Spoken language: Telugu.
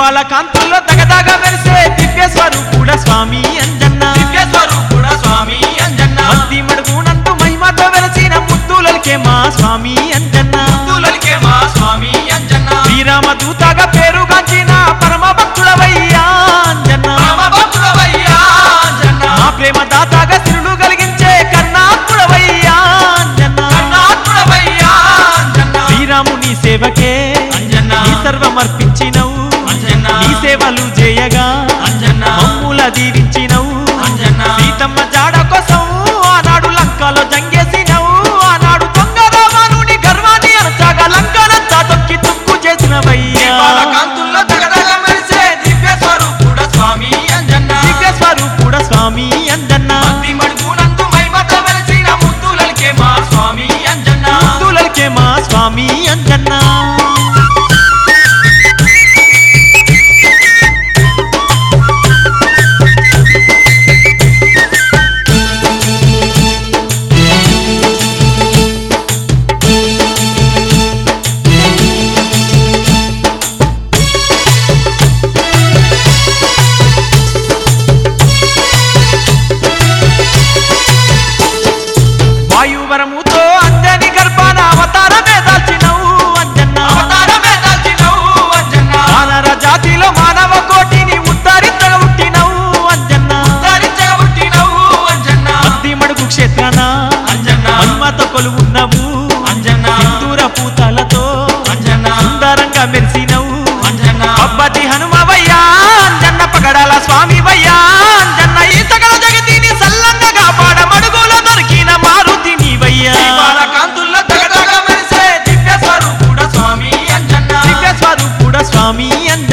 దీపాల కాంతుల్లో తగదాగా మెరిసే దివ్య స్వరూపుడ స్వామి అంజన్న దివ్య స్వరూపుడ స్వామి అంజన్న మద్ది మడుగునంటూ మహిమతో వెలసిన ముద్దులకే మా స్వామి అంజన్న ముద్దులకే మా స్వామి అంజన్న శ్రీరామ దూతగా పేరుగాంచిన పరమ భక్తుడవయ్యా అంజన్న పరమ భక్తుడవయ్యా అంజన్న మా ప్రేమ దాతగా సిరులు కలిగించే కర్ణాత్ముడవయ్యా అంజన్న కర్ణాత్ముడవయ్యా అంజన్న శ్రీరాముని సేవకే అంజన్న నీ సర్వమర్పించినవు అంజన్న నీ సేవలు చేయగా అంజన్న మమ్ముల దీవించినవు అంజన్న సీతమ్మ జాడ కోసం ఆనాడు లంకలో జంగేసినవు ఆనాడు దొంగ రావణుని గర్వాన్ని అనచాగా లంకనంతా తొక్కి తుక్కు చేసినవయ్యా దీపాల కాంతుల్లో తగదగ మెరిసే దివ్య స్వరూపుడ స్వామి అంజన్న దివ్య స్వరూపుడ స్వామి అంజన్న మద్ది మడుగునందు మహిమతో వెలసిన ముద్దులకే మా స్వామి అంజన్న ముద్దులకే మా స్వామి అంజన్న వాయువరముతో అంజని గర్భాన అవతారమే దాల్చినవు అంజన్న అవతారమే దాల్చినవు అంజన్న వానర జాతిలో మానవ కోటిని ఉద్ధరించగా పుట్టినవు అంజన్న ధరించగా పుట్టినవు అంజన్న మద్ది మడుగు క్షేత్రాన అంజన్న మహిమతో కొలువున్నవు అంజన్న సింధూర పూతలతో అంజన్న సుందరంగా మెరిసినవు అంజన్న అబ్బటి హనుమవయ్యా అంజన్న పగడాల స్వామివయ్యా అంజన్న ఈ సకల జగతిని సల్లంగా కాపాడ మడుగులో దొరికిన మారుతి నీవయ్యా దీపాల కాంతుల్లో తగదగ మెరిసే దివ్య స్వరూపుడ స్వామి అంజన్న దివ్య స్వరూపుడ స్వామి అంజన్న